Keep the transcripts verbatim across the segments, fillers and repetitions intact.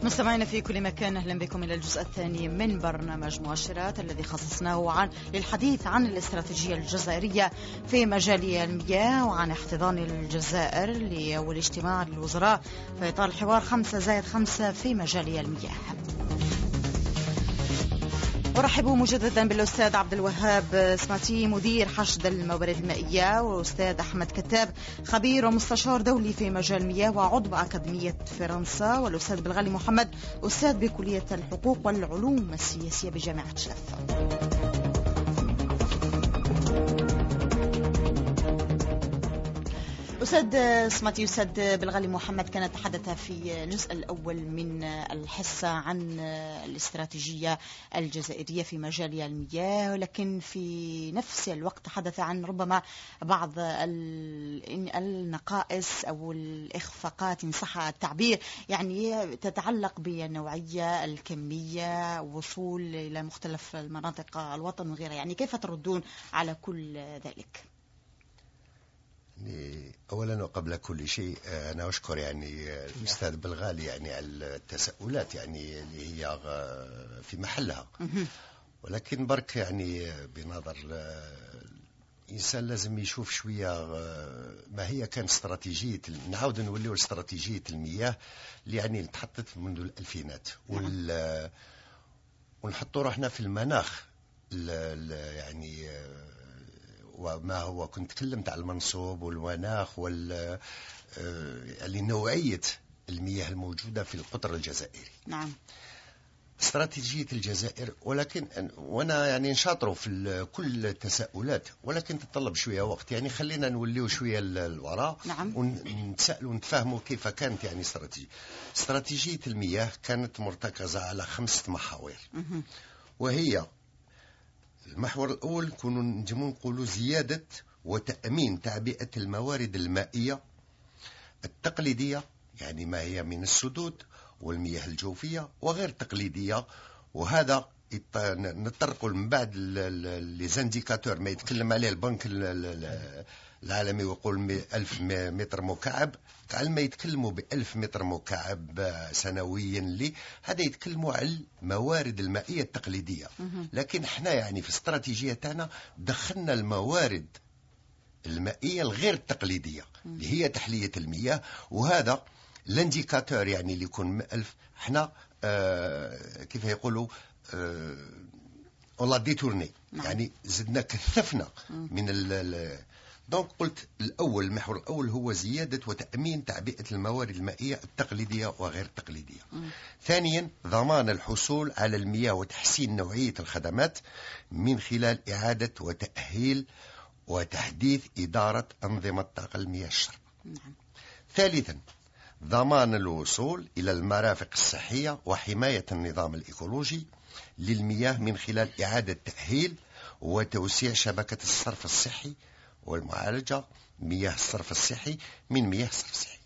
مستمعينا في كل مكان، أهلا بكم إلى الجزء الثاني من برنامج مؤشرات الذي خصصناه عن للحديث عن الاستراتيجية الجزائرية في مجال المياه وعن احتضان الجزائر لأول اجتماع للوزراء في إطار الحوار خمسة زائد خمسة في مجال المياه. أرحب مجددا بالأستاذ عبد الوهاب سماتي مدير حشد الموارد المائية، والأستاذ أحمد كتاب خبير ومستشار دولي في مجال المياه وعضو أكاديمية فرنسا، والأستاذ بلغالي محمد أستاذ بكلية الحقوق والعلوم السياسية بجامعة شلف. أستاذ سماتي، أستاذ بلغالي محمد كان تحدث في الجزء الأول من الحصة عن الاستراتيجية الجزائرية في مجال المياه، لكن في نفس الوقت تحدث عن ربما بعض النقائص أو الإخفاقات إن صح التعبير، يعني تتعلق بالنوعية الكمية، وصول إلى مختلف المناطق الوطن وغيرها. يعني كيف تردون على كل ذلك؟ أولا وقبل كل شيء أنا أشكر يعني الأستاذ بلغالي يعني على التساؤلات يعني اللي هي في محلها، ولكن برك يعني بنظر الإنسان لازم يشوف شوية ما هي كانت استراتيجية، نعاود نوليو استراتيجية المياه اللي يعني تحطت منذ الألفينات، ونحطوا روحنا في المناخ يعني وما هو كنت تكلمت على المنصوب والمناخ وال يعني نوعية المياه الموجودة في القطر الجزائري. نعم. استراتيجية الجزائر، ولكن وانا يعني نشاطروا في كل التساؤلات، ولكن تتطلب شوية وقت. يعني خلينا نوليو شوية الوراء. نعم. ونتسألوا ونتفاهموا كيف كانت يعني استراتيجية استراتيجية المياه. كانت مرتكزة على خمسة محاور، وهي المحور الأول كنا نجمو نقولوا زيادة وتأمين تعبئة الموارد المائية التقليدية، يعني ما هي من السدود والمياه الجوفية وغير تقليدية. وهذا نطرقوا من بعد لي زانديكاتور ما يتكلم عليه البنك العالمي ويقول ألف متر مكعب، قال ما يتكلموا بألف متر مكعب سنويا، لي هذا يتكلموا على الموارد المائية التقليدية. لكن احنا يعني في استراتيجية تاعنا دخلنا الموارد المائية الغير التقليدية اللي هي تحلية المياه، وهذا الانديكاتور يعني اللي يكون ألف احنا اه كيف يقولوا اه والله ديتورني، يعني زدنا كثفنا من ال دونك قلت الأول المحور الأول هو زيادة وتأمين تعبئة الموارد المائية التقليدية وغير التقليدية. م. ثانيا ضمان الحصول على المياه وتحسين نوعية الخدمات من خلال إعادة وتأهيل وتحديث إدارة أنظمة طاقة المياه الشرب. نعم. ثالثا ضمان الوصول إلى المرافق الصحية وحماية النظام الإيكولوجي للمياه من خلال إعادة تأهيل وتوسيع شبكة الصرف الصحي والمعالجة مياه الصرف الصحي من مياه الصرف الصحي.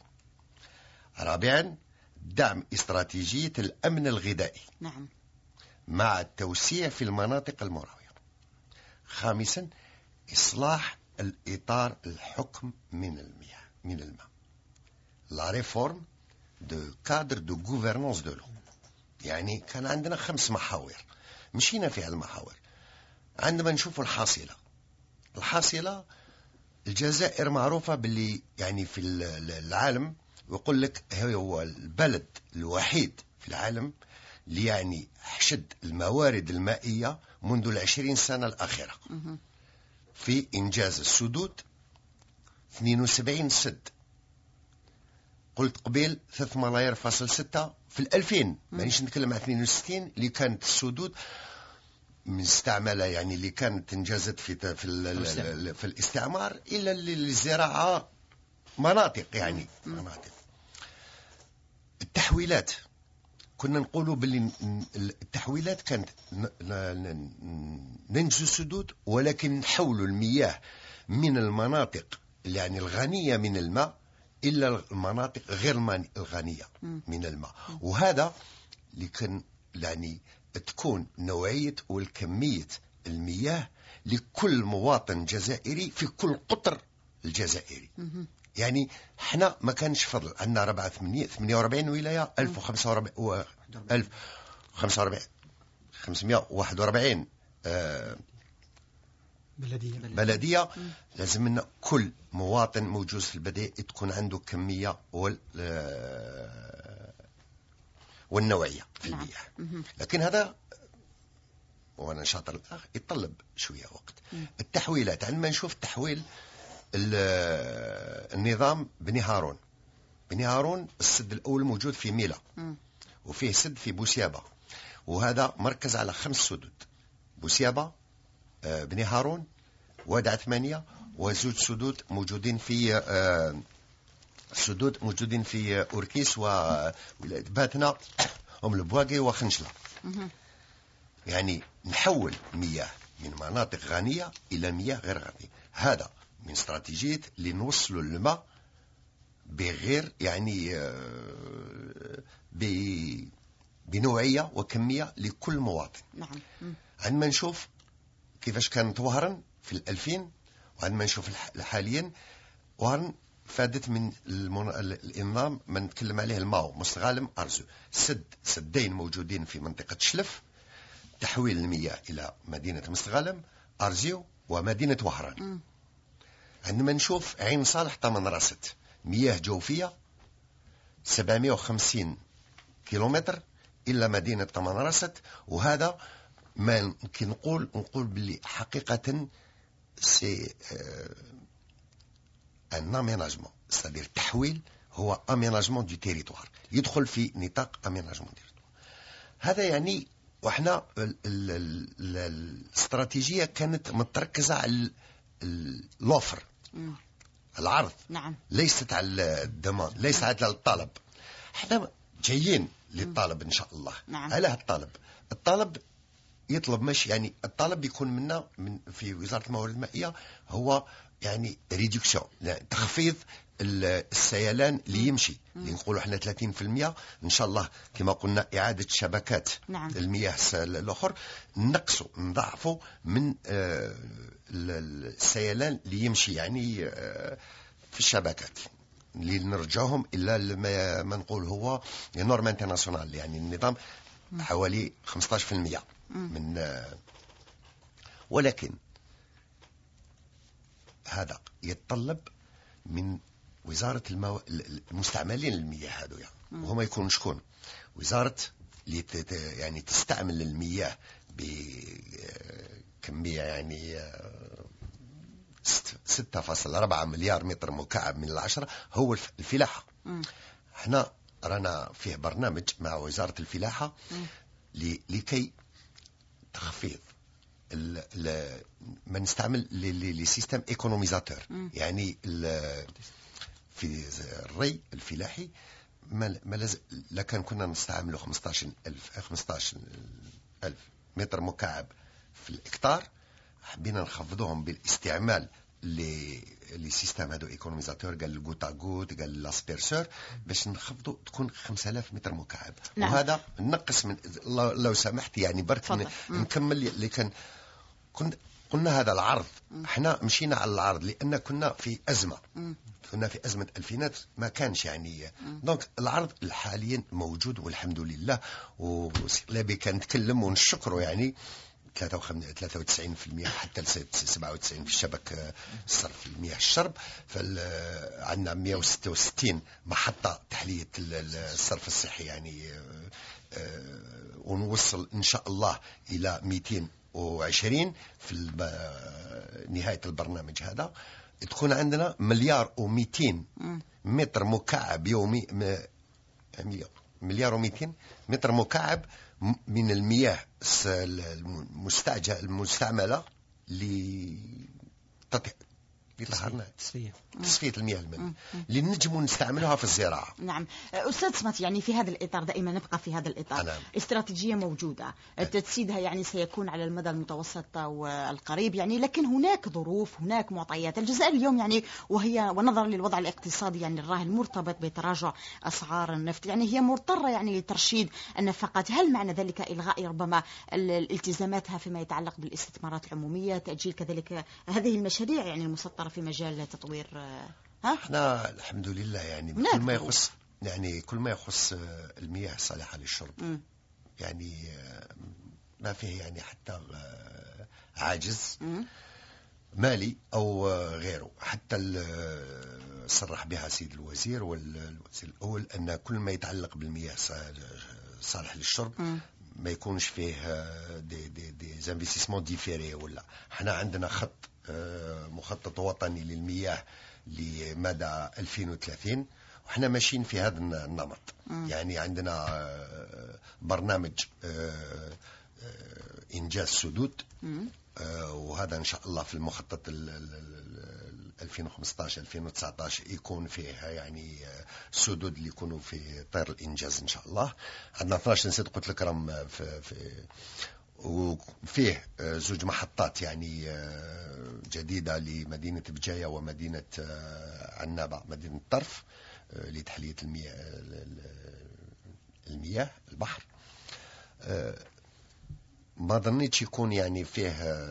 رابعا دعم استراتيجية الأمن الغذائي. نعم. مع التوسيع في المناطق المراوية. خامسا إصلاح الإطار الحكم من المياه من الماء، لا ريفورم دو كادر دو غوفرنانس دو لو. يعني كان عندنا خمس محاور مشينا فيها المحاور. عندما نشوف الحاصلة الحاصلة الجزائر معروفة باللي يعني في العالم ويقول لك هو البلد الوحيد في العالم اللي يعني حشد الموارد المائية منذ العشرين سنة الأخيرة في إنجاز السدود. اثنين وسبعين سد، قلت قبيل ثلاثة ملايير فاصل ستة في الألفين، مانيش نتكلم عن اثنين وستين اللي كانت السدود مستعملة، يعني اللي كانت انجازت في في, في الاستعمار إلى الزراعة مناطق، يعني مناطق. التحويلات كنا نقولوا باللي التحويلات كانت ننجز السدود، ولكن نحولوا المياه من المناطق يعني الغنية من الماء إلى المناطق غير الغنية من الماء. وهذا اللي كان يعني تكون نوعية والكمية المياه لكل مواطن جزائري في كل قطر الجزائري. يعني احنا ما كانش فضل عندنا ربعة ثمانية وأربعين ولاية ألف وخمسة وأربعين ألف وخمسة وأربعين خمسمائة وواحد وأربعين آه بلدية بلدية. لازم لنا كل مواطن موجود في البلدية تكون عنده كمية وال والنوعية في المياه. لكن هذا وانا شاطر الاخ يتطلب شويه وقت. التحويلات عندما نشوف تحويل النظام بني هارون. بني هارون السد الاول موجود في ميلا وفيه سد في بوسيابه، وهذا مركز على خمس سدود: بوسيابه، بني هارون، وادع ثمانية، وزوج سدود موجودين في سدود موجودين في أوركيس وولاية باتنا هم البواقي وخنشلة. يعني نحول مياه من مناطق غنية إلى مياه غير غنية. هذا من استراتيجية لنوصل الماء بغير يعني بنوعية وكمية لكل مواطن. نعم. عندما نشوف كيفاش كانت وهرن في الألفين وعندما نشوف حاليا، وهرن فادت من المن... النظام ما نتكلم عليه الماو مستغالم أرزو. سد سدين موجودين في منطقة شلف، تحويل المياه إلى مدينة مستغالم أرزيو ومدينة وهران. عندما نشوف عين صالح طمان راست مياه جوفية سبعمائة وخمسين كيلومتر إلى مدينة طمان راست، وهذا ما يمكن نقول نقول باللي حقيقة سي ان اميناجمون، c'est-à-dire التحويل هو اميناجمون دو تيريتوار، يدخل في نطاق اميناجمون تيريتوار. هذا يعني واحنا الاستراتيجيه كانت متركزه على الاوفر، العرض. نعم. ليست على الدمان، ليس على الطلب. احنا جايين للطلب ان شاء الله. نعم. على الطلب الطلب يطلب مش يعني الطلب يكون منا من في وزارة الموارد المائية هو يعني ريدكسيون، تخفيض السيلان اللي يمشي، اللي نقولوا احنا ثلاثين بالمئة ان شاء الله كما قلنا اعادة شبكات. نعم. المياه الاخر نقصوا نضعفوا من السيلان اللي يمشي يعني في الشبكات، اللي نرجعهم الى ما نقول هو نورم انترناسيونال، يعني النظام حوالي خمسة عشر بالمئة من. ولكن هذا يتطلب من وزارة المو... المستعملين للمياه هذويا، وهما يكونوا شكون؟ وزارة اللي تت... يعني تستعمل المياه بكمية يعني ستة فاصلة أربعة مليار متر مكعب من العشرة، هو الفلاحة. احنا رانا فيه برنامج مع وزارة الفلاحة ل... لكي تخفيض ال ال ما نستعمل لي سيستم ايكونوميزاتور، يعني في الري الفلاحي ما ما لكن كنا نستعملوا خمسطاش ألف خمسطاش ألف متر مكعب في الهكتار، حبينا نخفضوهم بالاستعمال لي لي سيستم هذو ايكونوميزاتور، قال الغوتا غوت، قال لاسبيرسور، باش نخفضوا تكون خمسة آلاف متر مكعب. نعم. وهذا نقص من لو سمحت يعني برك نكمل اللي كان كنا قلنا هذا العرض. احنا مشينا على العرض لان كنا في ازمه، كنا في ازمه الفينات ما كانش يعني. دونك العرض حاليا موجود والحمد لله، ولابي كان نتكلم ونشكره يعني ثلاثة وتسعين بالمئة حتى سبعة وتسعين في الشبك صرف المياه الشرب. فعندنا مئة وستة وستين محطة تحلية الصرف الصحي يعني، ونوصل إن شاء الله إلى مئتين وعشرين في نهاية البرنامج هذا. تكون عندنا مليار ومئتين متر مكعب يومي، مليار ومئتين متر مكعب من المياه المستعجلة المستعملة لتصفية تصفية المياه المائية اللي نجموا نستعملها في الزراعة. نعم. أستاذ سمات، يعني في هذا الإطار دائما نبقى في هذا الإطار. نعم. استراتيجية موجودة، تجسيدها يعني سيكون على المدى المتوسط والقريب يعني، لكن هناك ظروف، هناك معطيات. الجزائر اليوم يعني وهي ونظرا للوضع الاقتصادي يعني الراهن مرتبط بتراجع أسعار النفط، يعني هي مضطرة يعني لترشيد النفقات. هل معنى ذلك إلغاء ربما الالتزاماتها فيما يتعلق بالاستثمارات العمومية، تأجيل كذلك هذه المشاريع يعني المسطرة في مجال تطوير ها؟ احنا الحمد لله يعني كل ما يخص يعني كل ما يخص المياه الصالحة للشرب م. يعني ما فيه يعني حتى عاجز م. مالي أو غيره. حتى صرح بها سيد الوزير والوزير الأول أن كل ما يتعلق بالمياه صالح للشرب م. ما يكونش فيه دي دي دي زانفيستيسمون ديفيري. ولا احنا عندنا خط مخطط وطني للمياه لمدى ألفين وثلاثين وإحنا ماشيين في هذا النمط. يعني عندنا برنامج إنجاز سدود وهذا إن شاء الله في المخطط ألفين وخمسة عشر ألفين وتسعة عشر يكون فيه يعني سدود اللي يكونوا في طير الإنجاز إن شاء الله. عندنا اثنا عشر نسيت قلت لك راهم في, في وفيه زوج محطات يعني جديدة لمدينة بجاية ومدينة عنابة مدينة الطرف لتحلية المياه المياه البحر. ما ظنيتش يكون يعني فيه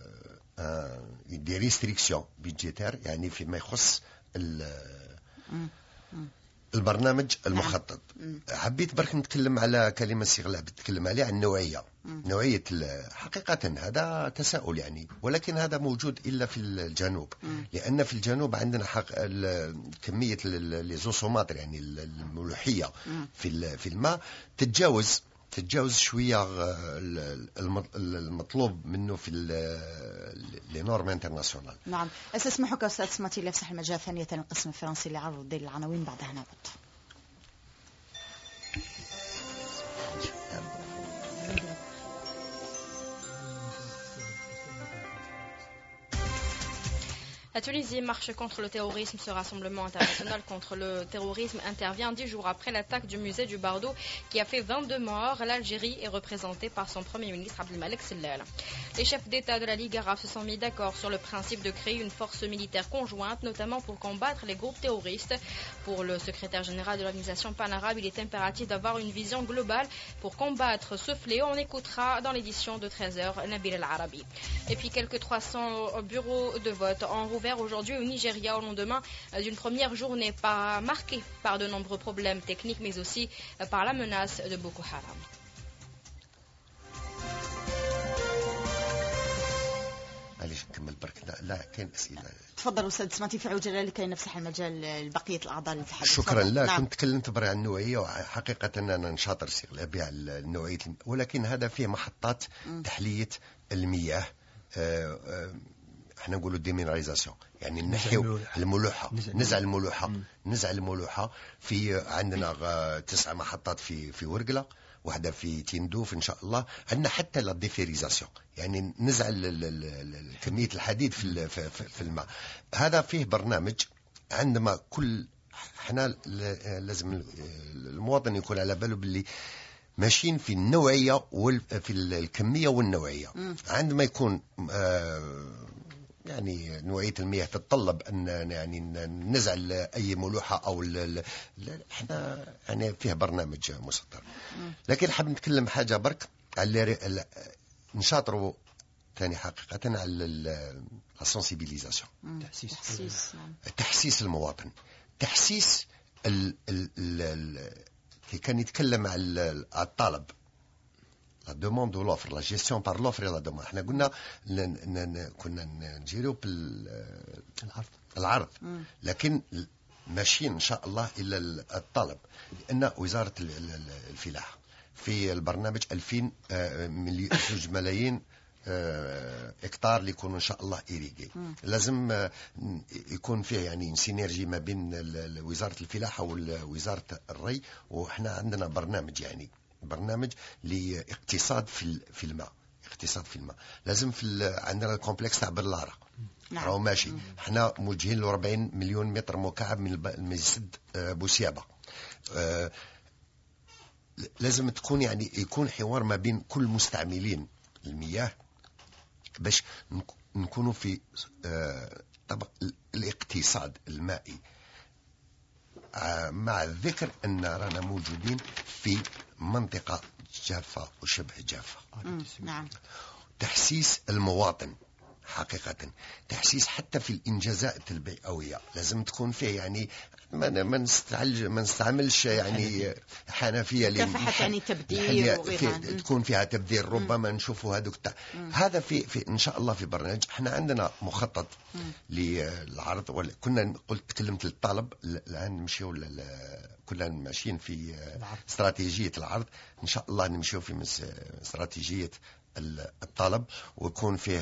دي ريستريكسيون بيدجيتير يعني فيما يخص البرنامج المخطط. حبيت برك نتكلم على كلمة استغلال بتكلم عليه عن النوعية. نوعية حقيقة هذا تساؤل يعني ولكن هذا موجود إلا في الجنوب لأن في الجنوب عندنا حق كمية ليزوسوماتر يعني الملوحية في في الماء تتجاوز تتجاوز شوية المطلوب منه في لي نورم انترناسيونال. نعم. أسمحك أستاذ سماتي ليفسح المجال ثانية القسم الفرنسي لعرض العناوين بعدها نعود. La Tunisie marche contre le terrorisme. Ce rassemblement international contre le terrorisme intervient dix jours après l'attaque du musée du Bardo qui a fait vingt-deux morts. L'Algérie est représentée par son premier ministre Abdelmalek Sellal. Les chefs d'État de la Ligue arabe se sont mis d'accord sur le principe de créer une force militaire conjointe, notamment pour combattre les groupes terroristes. Pour le secrétaire général de l'organisation pan-arabe, il est impératif d'avoir une vision globale pour combattre ce fléau. On écoutera dans l'édition de treize heures Nabil El-Arabi. Et puis quelques trois cents bureaux de vote en rouvert aujourd'hui au Nigeria au lendemain d'une première journée pas marquée par de nombreux problèmes techniques mais aussi par la menace de Boko Haram. معليش نكمل برك. لا, لا كاين اسئله. تفضل استاذ سماتي في عجاله لكي نفسح المجال لبقيه الاعضاء للتحدث. شكرا. لا نعم. كنت تكلمت برا عن النوعيه وحقيقه انا نشاطر استغلال بها النوعيه ولكن هذا فيه محطات م. تحليه المياه. أه أه احنا نقولوا ديمينراليزاسيون يعني نحيو الملوحه نزع الملوحه م. نزع الملوحه في عندنا تسع محطات في في ورقله واحدة في تيندوف إن شاء الله. عندنا حتى لا ديفيريزاسيون يعني نزع كمية الحديد في في الماء. هذا فيه برنامج عندما كل احنا لازم المواطن يكون على باله باللي ماشيين في النوعية وفي الكمية والنوعية. عندما يكون يعني نوعية المياه تتطلب أن يعني نزع أي ملوحة أو احنا يعني فيه برنامج مسطر. لكن حاب نتكلم حاجة برك على نشاطروا ثاني حقيقة على السنسيبيليزاسيون تحسيس تحسيس المواطن تحسيس ال ال ال كي كان يتكلم على الطلب la demande ou l'offre, la gestion par l'offre et la demande. احنا قلنا كنا نجيروا بالعرض العرض لكن ماشيين ان شاء الله الى الطلب لان وزارة الفلاحة في البرنامج ألفين ملايين اكتار اللي يكونوا ان شاء الله إيريجي. لازم يكون فيه يعني سينرجي ما بين وزارة الفلاحة ووزارة الري واحنا عندنا برنامج يعني برنامج لاقتصاد في في الماء اقتصاد في الماء. لازم في عندنا الكومبلكس تاع برلارة راهو نعم. ماشي احنا موجهين له أربعين مليون متر مكعب من سد بوسيابة. آه لازم تكون يعني يكون حوار ما بين كل مستعملين المياه باش نكونوا في آه طبق الاقتصاد المائي مع الذكر أن رانا موجودين في منطقة جافة وشبه جافة. نعم. تحسيس المواطن حقيقة تحسيس حتى في الإنجازات البيئوية لازم تكون فيه يعني ما ما نستعملش ما نستعملش يعني حنفيه كافحة يعني تبذير في تكون فيها تبذير ربما نشوفوا هذوك هذا في في ان شاء الله في برنامج. احنا عندنا مخطط للعرض ولا كنا قلت تكلمت للطلب الان نمشيو كنا ماشيين في استراتيجيه العرض ان شاء الله نمشيو في استراتيجيه الطلب ويكون فيه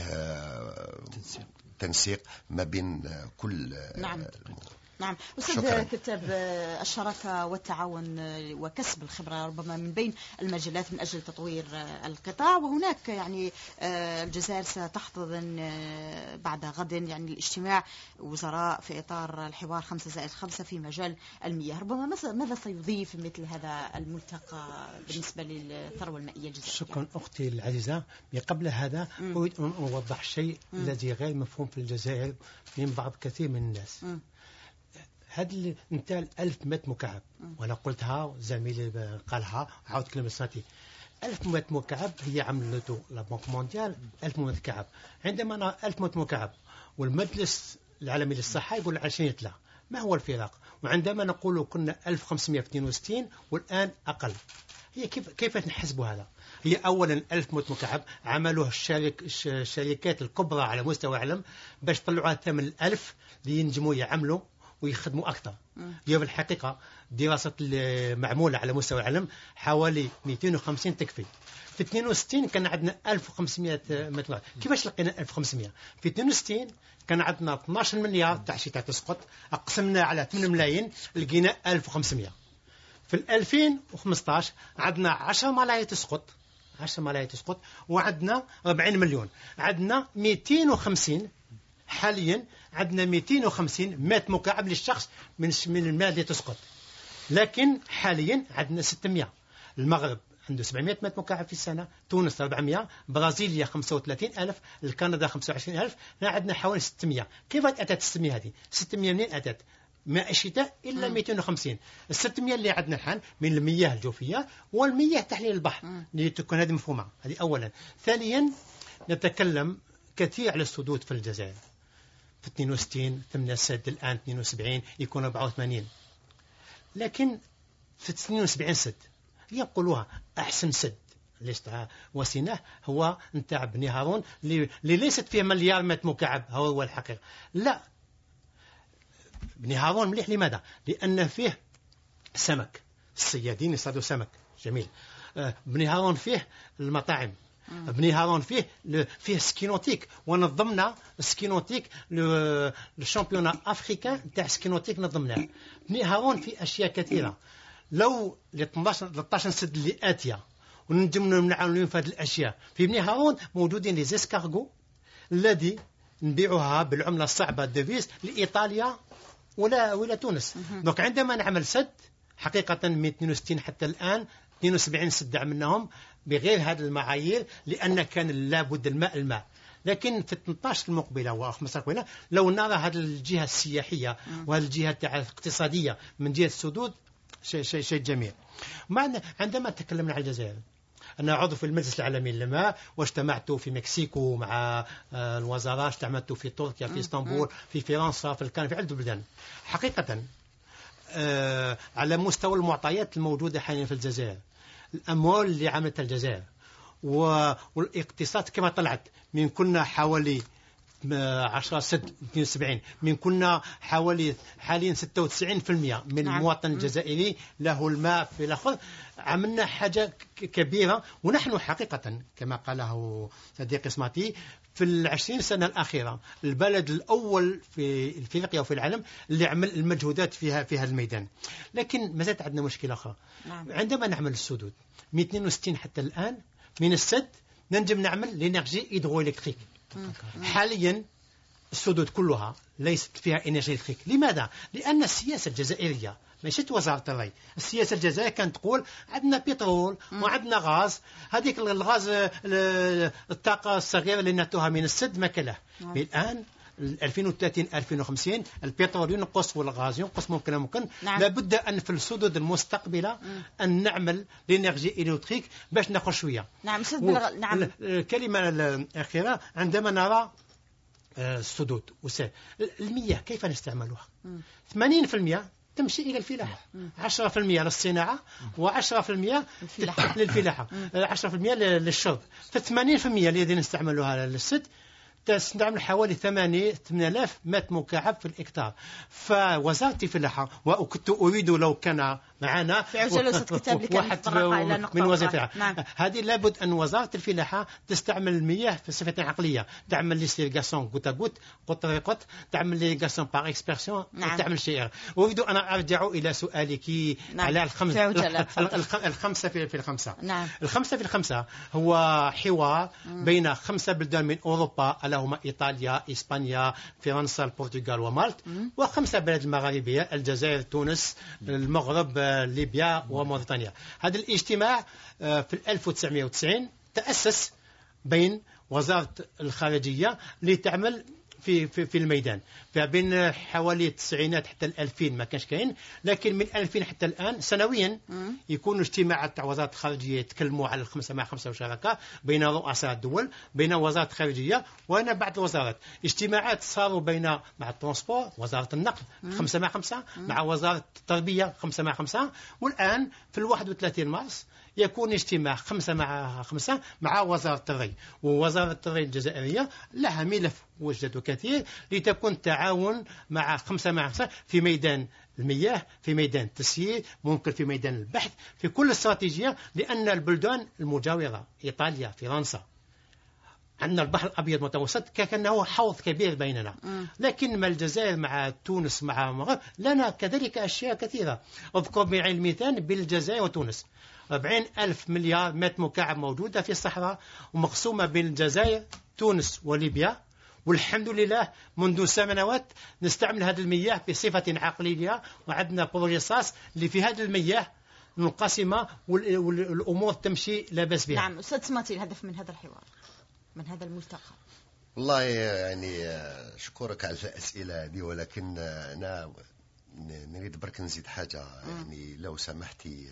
تنسيق ما بين كل نعم. نعم أستاذ كتاب، الشراكة والتعاون وكسب الخبرة ربما من بين المجالات من أجل تطوير القطاع، وهناك يعني الجزائر ستحتضن بعد غد يعني الاجتماع وزراء في إطار الحوار خمسة زائد خمسة في مجال المياه، ربما ماذا سيضيف مثل هذا الملتقى بالنسبة للثروة المائية الجزائرية؟ شكرا أختي العزيزة. قبل هذا أريد أن أوضح شيء الذي غير مفهوم في الجزائر من بعض كثير من الناس. م. هذا مثال ألف متر مكعب، وأنا قلتها زميلي قالها عاود كلمة سنتي. ألف متر مكعب هي عملته البنك مونديال ألف متر مكعب. عندما أنا ألف متر مكعب والمجلس العالمي للصحة يقول عشرين لا، ما هو الفرق؟ وعندما نقول كنا ألف وخمسمائة واثنين وستين والآن أقل، هي كيف كيف نحسب هذا؟ هي أولا ألف متر مكعب عملوه الشرك الشركات الكبرى على مستوى العالم باش طلعوا ثمن الألف لينجموا يعملوا ويخدموا أكثر. هي في الحقيقة دراسة معمولة على مستوى العالم حوالي مئتين وخمسين تكفي. في اثنين وستين كان عندنا ألف وخمسمائة متر. كيفاش لقينا ألف وخمسمائة؟ في اثنين وستين كان عندنا اثنا عشر مليار تاع شتاء تسقط، أقسمنا على ثمانية ملايين لقينا ألف وخمسمائة. في ألفين وخمسة عشر عندنا عشرة ملايين تسقط عشرة ملايين تسقط وعندنا أربعين مليون. عندنا مئتين وخمسين حاليا، عندنا مئتين وخمسين متر مكعب للشخص من من الماء اللي تسقط، لكن حاليا عندنا ستمائة. المغرب عنده سبعمائة متر مكعب في السنة، تونس أربعمائة، برازيليا خمسة وثلاثين ألف، الكندا خمسة وعشرين ألف، عندنا حوالي ستمائة. كيف أتت ستمائة هذه؟ ستمائة منين أتت؟ ماء الشتاء إلا مئتين وخمسين. الستمائة اللي عندنا الحين من المياه الجوفية والمياه تحليل البحر اللي تكون هذه مفهومة. هذه أولا. ثانيا نتكلم كثير على السدود في الجزائر. في اثنين وستين ثمانية سد، الآن اثنين وسبعين يكون أربعة وثمانين، لكن في اثنين وسبعين سد يقولوها أحسن سد ليش وسيناه هو نتاع بني هارون اللي ليست فيه مليار متر مكعب. هو الحقيقة لا، بني هارون مليح. لماذا؟ لأن فيه سمك، الصيادين يصطادوا سمك جميل. بني هارون فيه المطاعم، بني هارون فيه فيه سكينوتيك، ونظمنا سكينوتيك للشامبيونا افريكان تاع سكينوتيك نظمناه. بني هارون فيه اشياء كثيره. لو ثلاثة عشر سد اللي اتيه ونجمنا نعاونوا في هذه الاشياء في بني هارون موجودين لي زيسكارغو الذي نبيعوها بالعمله الصعبه ديفيز لايطاليا ولا ولا تونس. دونك عندما نعمل سد حقيقه من اثنين وستين حتى الان اثنين وسبعين سد عملناهم بغير هذه المعايير لأن كان لابد الماء الماء. لكن في ثمانية عشر المقبلة وخمسة عشر المقبلة لو نرى هذه الجهة السياحية وهذه الجهة الاقتصادية من جهة السدود شيء شيء شيء جميل. معنا عندما تكلمنا عن الجزائر، أنا عضو في المجلس العالمي للماء واجتمعت في مكسيكو مع الوزراء، اجتمعت في تركيا في اسطنبول في فرنسا في الكان في عدة بلدان. حقيقة آه على مستوى المعطيات الموجودة حاليا في الجزائر، الأموال اللي عملتها الجزائر والاقتصاد كما طلعت من كنا حوالي عشرة سد اثنين وسبعين، من كنا حوالي حاليا ستة وتسعين بالمئة من نعم. المواطن الجزائري له الماء في الأخضر. عملنا حاجة كبيرة، ونحن حقيقة كما قاله صديقي سماتي في العشرين سنة الأخيرة البلد الأول في إفريقيا وفي العالم اللي عمل المجهودات فيها في هذا الميدان. لكن ما زالت عندنا مشكلة أخرى. نعم. عندما نعمل السدود من اثنين وستين حتى الآن من السد ننجم نعمل لإنرجي هيدروإلكتريك. حاليا السدود كلها ليست فيها إنرجي إلكتريك. لماذا؟ لأن السياسة الجزائرية ماشي وزارة الري، السياسة الجزائرية كانت تقول عندنا بترول وعندنا غاز، هذيك الغاز الطاقة الصغيرة اللي نتوها من السد ما كله. الآن ألفين وثلاثين ألفين وخمسين البترول ينقص والغاز ينقص ممكن ممكن نعم. لابد أن في السدود المستقبلة مم. أن نعمل لإنرجي إلكتريك باش ناخذ شوية. نعم. و... نعم. الكلمة الأخيرة عندما نرى السدود وسائل المياه كيف نستعملها؟ ثمانين بالمئة تمشي إلى الفلاحة، عشرة بالمئة للصناعة، وعشرة بالمئة للفلاحة، عشرة بالمئة للشرب. فالثمانين بالمئة الذي نستعملها للسد تستعمل حوالي ثمانية آلاف متر مكعب في الإكتار. فوزارة الفلاحة، وكنت أريد لو كان معنا في عجلة كتاب لكي نتطرق إلى نقطة من وزارة نعم. هذه لابد أن وزارة الفلاحة تستعمل المياه في صفة عقلية، تعمل ليريغاسيون غوت غوت قطر قط، تعمل ليريغاسيون باغ اكسبيرسيون، نعم. تعمل شيء. أريد أن أرجع إلى سؤالك نعم. على الخمس الخمسة في الخمسة. نعم. الخمسة في الخمسة هو حوار بين خمسة بلدان من أوروبا، هما إيطاليا، إسبانيا، فرنسا، البرتغال ومالط، وخمسة بلاد المغاربية، الجزائر، تونس، المغرب، ليبيا وموريتانيا. هذا الاجتماع في ألف وتسعمئة وتسعين تأسس بين وزارة الخارجية لتعمل في في في الميدان. فبين حوالي التسعينات حتى الألفين ما كانش كاين، لكن من ألفين حتى الآن سنويا يكونوا اجتماعات تاع وزارة الخارجية يتكلموا على الخمسة مع خمسة وشراكة بين رؤساء الدول، بين وزارة الخارجية وأنا بعض الوزارات. اجتماعات صاروا بين مع الترونسبور، وزارة النقل خمسة مع خمسة، مع وزارة التربية خمسة مع خمسة، والآن في الواحد وثلاثين مارس يكون اجتماع خمسة مع خمسة مع وزارة الري. ووزارة الري الجزائرية لها ملف وجدته كثير لتكون تعاون مع خمسة مع خمسة في ميدان المياه، في ميدان التسيير، ممكن في ميدان البحث، في كل استراتيجية، لأن البلدان المجاورة إيطاليا، فرنسا، عندنا البحر الأبيض المتوسط كأنه حوض كبير بيننا. لكن مع الجزائر، مع تونس، مع المغرب لنا كذلك أشياء كثيرة. أذكر بعين المثال بالجزائر وتونس أربعين ألف مليار متر مكعب موجودة في الصحراء ومقسومة بين الجزائر، تونس وليبيا. والحمد لله منذ سنوات نستعمل هذه المياه بصفة عقلية، وعندنا بروجيساس اللي في هذه المياه منقسمة والأمور تمشي لا بأس بها. نعم أستاذ سماتي، الهدف من هذا الحوار، من هذا الملتقى؟ والله يعني شكرك على الأسئلة هذه، ولكن أنا نريد برك نزيد حاجة. يعني لو سمحتي،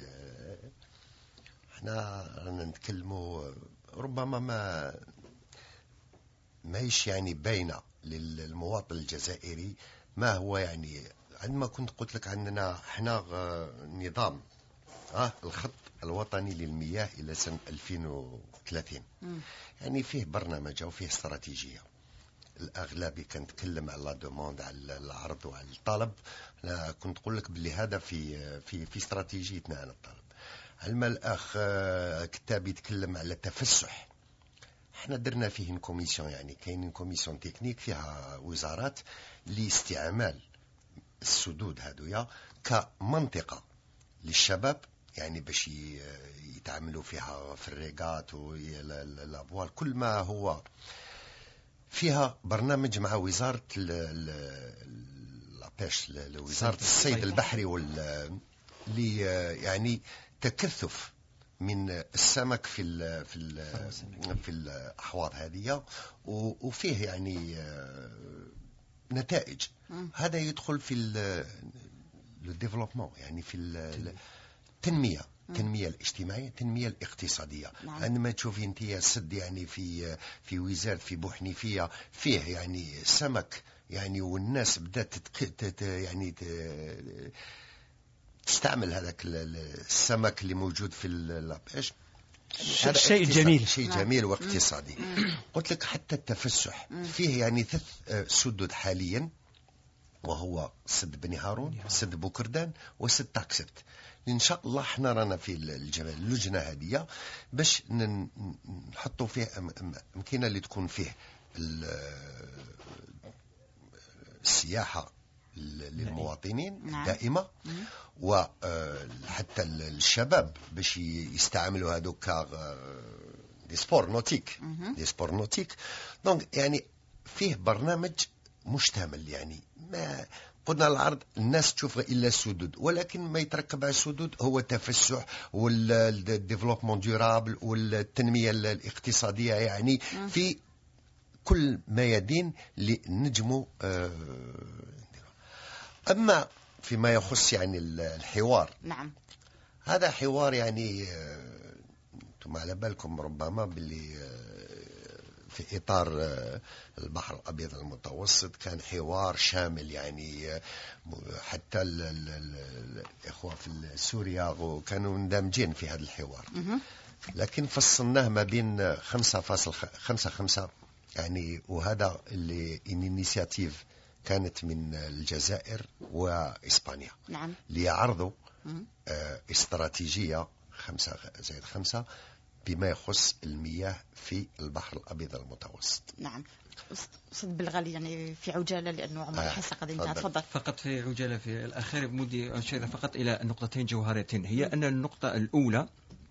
احنا رانا نتكلموا ربما ما ماهيش يعني باينة للمواطن الجزائري ما هو. يعني عندما كنت قلت لك عندنا احنا نظام اه الخط الوطني للمياه الى سنة ألفين وثلاثين، يعني فيه برنامج وفيه استراتيجية. الاغلبيه كنتكلم على لا دوموند، على العرض وعلى الطلب. لا كنت اقول لك باللي هذا في في في استراتيجيتنا على الطلب. علما الاخ كتاب يتكلم على التفسح، احنا درنا فيه كوميسيون، يعني كاين كوميسيون تكنيك فيها وزارات لاستعمال السدود هذويا كمنطقه للشباب، يعني باش يتعاملوا فيها في الريقات والابوال، كل ما هو فيها برنامج مع وزاره لابيش، وزاره الصيد البحري، وال اللي يعني تكثف من السمك في ال في ال في الاحواض هذه، وفيه يعني نتائج. هذا يدخل في الديفلوبمون، يعني في التنميه، التنميه الاجتماعيه، التنميه الاقتصاديه. نعم. عندما تشوفي انت السد يعني في في وزاره في بوحنيفيه فيه يعني سمك، يعني والناس بدات تتق... يعني تستعمل هذاك السمك اللي موجود في اللابيش. هذا شيء جميل، شيء جميل واقتصادي. قلت لك حتى التفسح فيه يعني ثلاث سدود حاليا، وهو سد بني هارون، سد بوكردان، وسد تاكسبت. ان شاء الله احنا رانا في الجبل اللجنه هذه باش نحطوا فيه امكنه اللي تكون فيه السياحه للمواطنين دائمة، وحتى الشباب باش يستعملوا هذوك دي سبور نوتيك، دي سبور نوتيك. دونك يعني فيه برنامج مشتمل، يعني ما قلنا العرض الناس تشوف الا السدود، ولكن ما يتركب على السدود هو التفسح والديفلوبمون ديورابل والتنمية الاقتصادية، يعني في كل ميادين لنجموا. أما فيما يخص يعني الحوار، نعم هذا حوار يعني أنتم على بالكم ربما باللي في إطار البحر الأبيض المتوسط، كان حوار شامل يعني حتى الإخوة في سوريا كانوا مندمجين في هذا الحوار، لكن فصلناه ما بين خمسة فاصل خمسة خمسة يعني، وهذا اللي إنيشياتيف كانت من الجزائر وإسبانيا. نعم. ليعرضوا اه استراتيجية خمسة زائد خمسة بما يخص المياه في البحر الأبيض المتوسط. نعم. أستاذ بالغالي يعني في عجالة لأنه عمر آه الحصة قد انتهت. تفضل. فقط في عجالة في الأخير بمودي أشير فقط إلى نقطتين جوهرتين. هي أن النقطة الأولى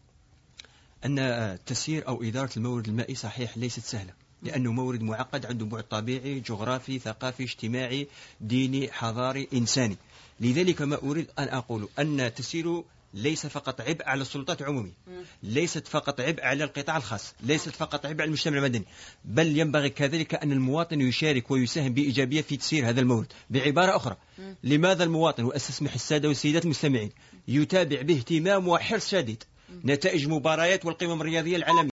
أن تسيير أو إدارة المورد المائي صحيح ليست سهلة، لأنه مورد معقد، عنده بعد طبيعي، جغرافي، ثقافي، اجتماعي، ديني، حضاري، إنساني. لذلك ما أريد أن أقول أن تسييره ليس فقط عبء على السلطات العمومية، ليست فقط عبء على القطاع الخاص، ليست فقط عبء على المجتمع المدني، بل ينبغي كذلك أن المواطن يشارك ويساهم بإيجابية في تسيير هذا المورد. بعبارة أخرى، لماذا المواطن، وأستسمح السادة والسيدات المستمعين، يتابع باهتمام وحرص شديد نتائج مباريات والقمم الرياضية العالمية؟